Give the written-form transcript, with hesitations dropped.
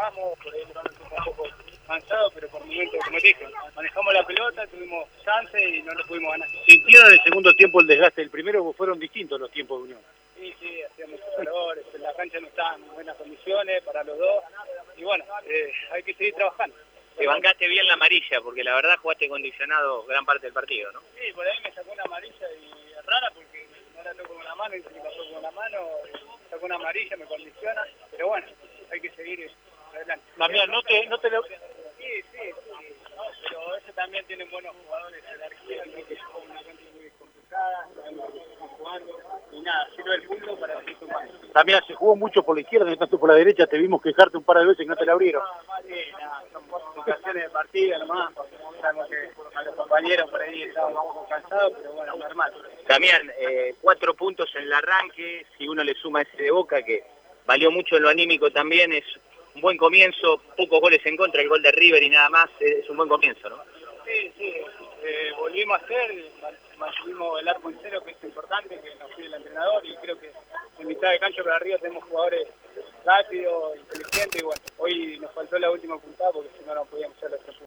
trabajamos, por ahí un poco cansado, pero por momentos, como te dije, manejamos la pelota, tuvimos chance y no lo pudimos ganar. ¿Sintieron el segundo tiempo el desgaste del primero o fueron distintos los tiempos de Unión? Sí, hacía mucho calor, la cancha no estaba en buenas condiciones para los dos, y bueno, hay que seguir trabajando. Te bancaste bien la amarilla, porque la verdad jugaste condicionado gran parte del partido, ¿no? Sí, por ahí me sacó una amarilla y es rara porque no la toco con la mano y se me pasó con la mano, sacó una amarilla, me condiciona, pero bueno, hay que seguir adelante. Damián, no te lo... Sí, pero ese también tiene buenos jugadores de la Argentina, que es una cancha muy complicada, sabemos que están jugando, y nada, sirve el punto para seguir sumando. Damián, se jugó mucho por la izquierda, no tanto por la derecha, te vimos quejarte un par de veces y no te la abrieron. Sí, nada, son ocasiones de partida nomás, sabemos que a los compañeros por ahí estaban un poco cansados, pero bueno, normal. Damián, 4 puntos en el arranque, si uno le suma ese de Boca, que valió mucho en lo anímico también, es un buen comienzo, pocos goles en contra, el gol de River y nada más, es un buen comienzo, ¿no? Sí, volvimos a hacer, mantuvimos el arco en cero, que es importante, que nos pide el entrenador, y creo que en mitad de cancha para arriba tenemos jugadores rápidos, inteligentes, y bueno, hoy nos faltó la última puntada porque si no, no podíamos hacer la